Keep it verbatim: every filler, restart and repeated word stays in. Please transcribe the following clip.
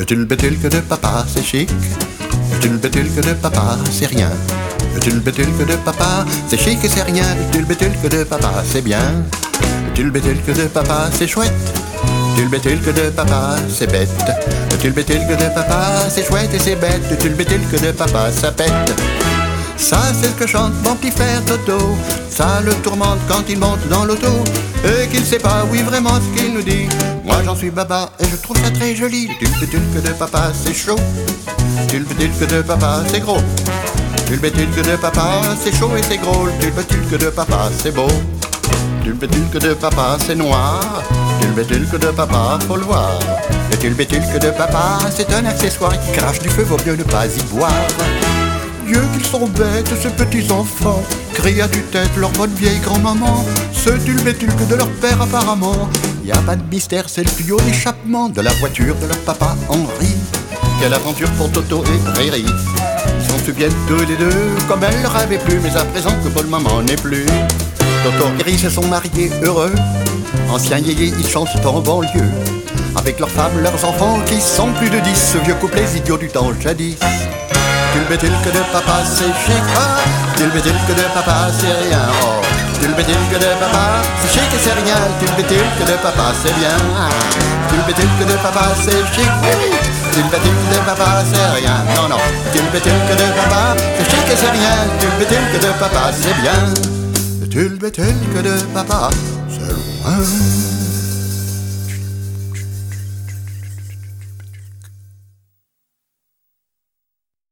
tulbetulque de papa, c'est chic. Le tulbetulque de papa, c'est rien. Le tulbetulque de papa, c'est chic et c'est rien. Le tulbetulque de papa, c'est bien. Le tulbetulque de papa, c'est chouette. Le tulbetulque de papa, c'est bête. Le tulbetulque de papa, c'est chouette et c'est bête. Le tulbetulque de papa, ça pète. Ça c'est ce que chante mon petit frère Toto. Ça le tourmente quand il monte dans l'auto et qu'il sait pas, oui vraiment ce qu'il nous dit. Moi j'en suis baba et je trouve ça très joli. Le tulbetulque de papa c'est chaud. Le tulbetulque de papa c'est gros. Le tulbetulque de papa c'est chaud et c'est gros. Le tulbetulque de papa c'est beau. Le tulbetulque de papa c'est noir. Le tulbetulque de papa faut le voir. Le tulbetulque de papa c'est un accessoire qui crache du feu, vaut mieux ne pas y boire. Dieu qu'ils sont bêtes, ces petits enfants, crient à tue-tête leur bonne vieille grand-maman. Ce tulbetulque de leur père apparemment, y a pas de mystère, c'est le tuyau d'échappement de la voiture de leur papa Henri. Quelle aventure pour Toto et Riri. Ils s'en souviennent tous les deux, comme elle leur avait plu, mais à présent que Paul maman n'est plus. Toto et Riri se sont mariés heureux, anciens yéyés ils chantent en banlieue, avec leurs femmes, leurs enfants qui sont plus de dix, ce vieux couple les idiots du temps jadis. Tulbetulque de papa c'est chic, ah. Tulbetulque de papa c'est rien, oh. Tulbetulque de papa c'est chic et c'est rien. Tulbetulque de papa c'est bien, ah. Tulbetulque de papa c'est chic, oui. Tulbetulque de papa c'est rien, non non. Tulbetulque de papa c'est chic et c'est rien. Tulbetulque de papa c'est bien. Le tulbetulque de papa c'est loin.